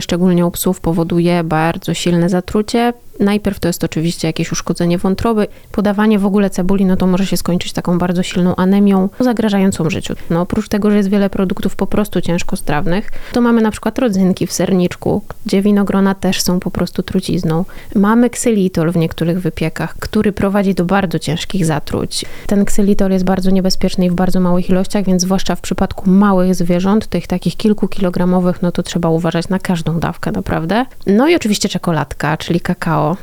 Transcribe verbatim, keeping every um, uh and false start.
szczególnie u psów, powoduje bardzo silne zatrucie. Najpierw to jest oczywiście jakieś uszkodzenie wątroby. Podawanie w ogóle cebuli, no to może się skończyć taką bardzo silną anemią, zagrażającą życiu. No oprócz tego, że jest wiele produktów po prostu ciężkostrawnych, to mamy na przykład rodzynki w serniczku, gdzie winogrona też są po prostu trucizną. Mamy ksylitol w niektórych wypiekach, który prowadzi do bardzo ciężkich zatruć. Ten ksylitol jest bardzo niebezpieczny i w bardzo małych ilościach, więc zwłaszcza w przypadku małych zwierząt, tych takich kilkukilogramowych, no to trzeba uważać na każdą dawkę naprawdę. No i oczywiście czekoladka, czyli kakao.